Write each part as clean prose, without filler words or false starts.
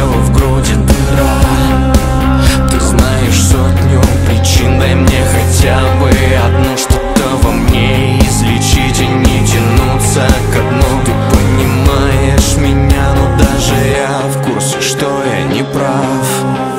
слева в груди дыра. Ты знаешь сотню причин, дай мне хотя бы одну. Что-то во мне излечить и не тянуться ко дну. Ты понимаешь меня, но даже я в курсе, что я не прав.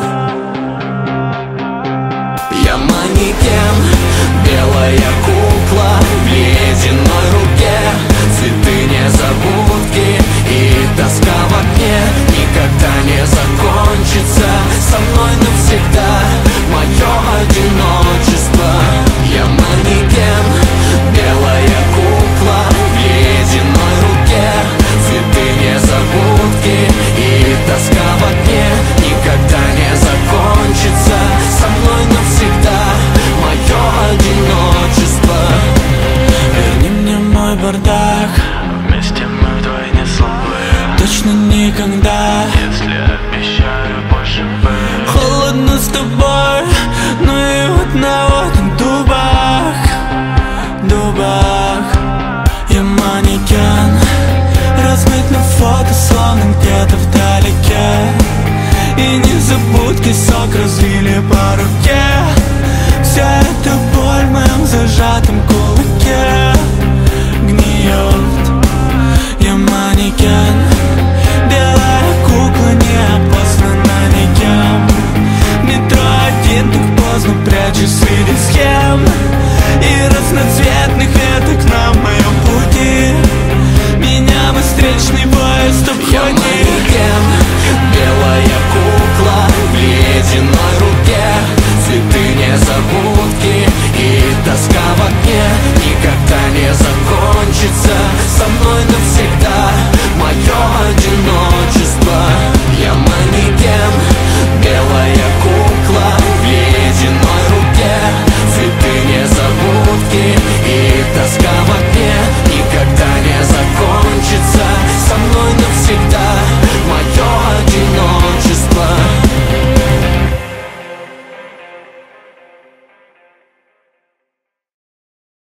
Я манекен, белая кукла в ледяной руке. Цветы незабудки и тоска в окне. Никогда не закончится со мной навсегда мое одиночество. Я манекен, белая кукла в ледяной руке. Цветы незабудки и тоска в окне. Никогда не закончится со мной навсегда мое одиночество. Верни мне мой бардак, вместе мы вдвойне слабые. точно никогда, если обещаю больше быть. холодно с тобой, но и вот на вот дубах. Я манекен, размыт на фото, словно где-то вдалеке. И незабудки сок разлили по руке. Вся эта боль в моем зажатом кулаке гниет. Я манекен, белая кукла, не опознана никем. В метро один, так поздно прячусь среди схем и разноцветных веток на моем пути. Меня бы встречный поезд обходит. Я манекен, белая кукла в ледяной руке. Цветы незабудки и тоска в окне. Никогда не закончится со мной